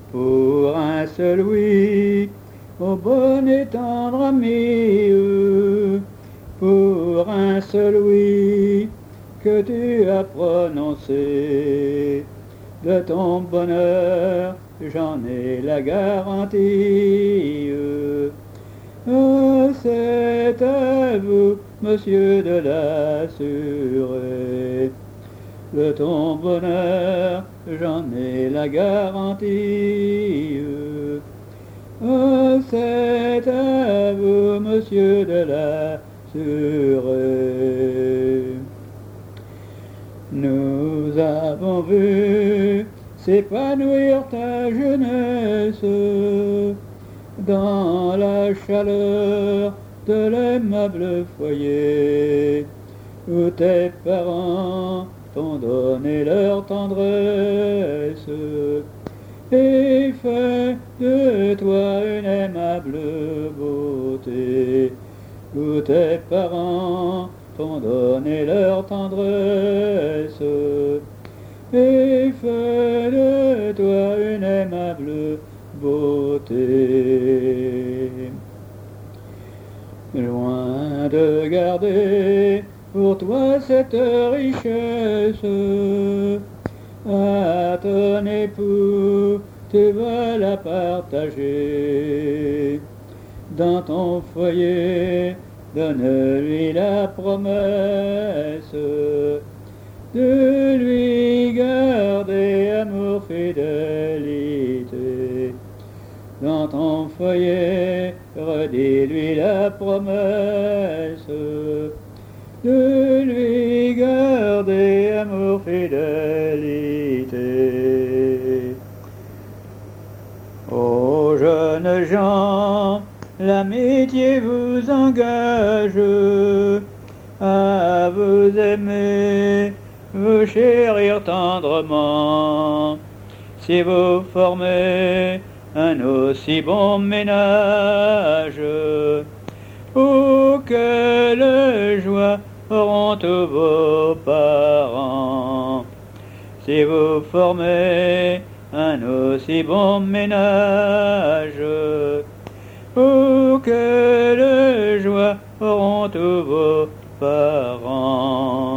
pour un seul oui, ô bon et tendre ami, pour un seul oui que tu as prononcé. De ton bonheur, j'en ai la garantie. C'est à vous, monsieur, de l'assurer. De ton bonheur, j'en ai la garantie. C'est à vous, monsieur, de l'assurer. Nous avons vu s'épanouir ta jeunesse dans la chaleur de l'aimable foyer où tes parents t'ont donné leur tendresse et fait de toi une aimable beauté, où tes parents t'ont donné leur tendresse et fait de toi une aimable beauté. Loin de garder pour toi cette richesse, à ton époux tu vas la partager. Dans ton foyer, donne-lui la promesse de lui garder amour, fidélité. Dans ton foyer, redis-lui la promesse de lui garder amour, fidélité. Ô jeunes gens, l'amitié vous engage à vous aimer, vous chérir tendrement. Si vous formez un aussi bon ménage, oh, quelle joie auront tous vos parents. Si vous formez un aussi bon ménage, oh, quelle joie auront tous vos parents.